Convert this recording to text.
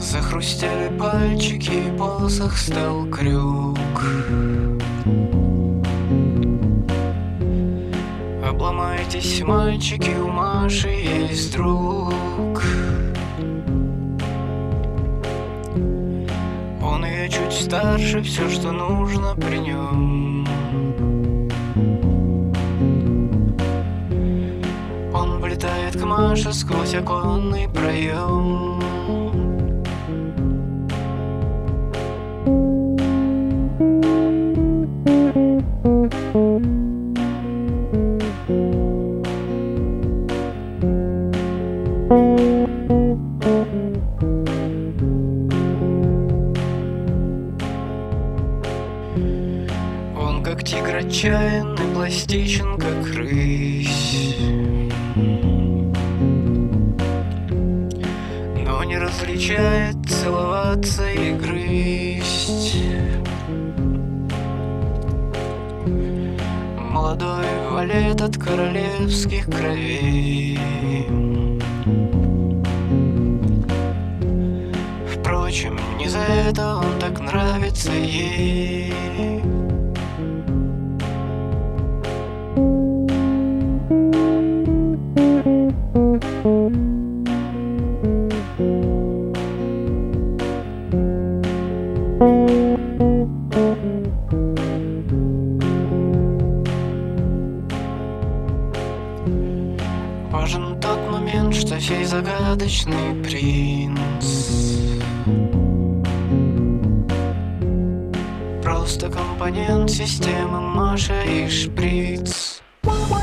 Захрустели пальчики, и посох стал крюк. Обломайтесь, мальчики, у Маши есть друг. Он ее чуть старше, все, что нужно при нем. Он влетает к Маше сквозь оконный проем. Он как тигр отчаянный, пластичен, как рысь, но не различает целоваться и грызть. Молодой валет от королевских кровей. Впрочем, не за это он так нравится ей. Важен тот момент, что сей загадочный принц просто компонент системы Маша и Шприц.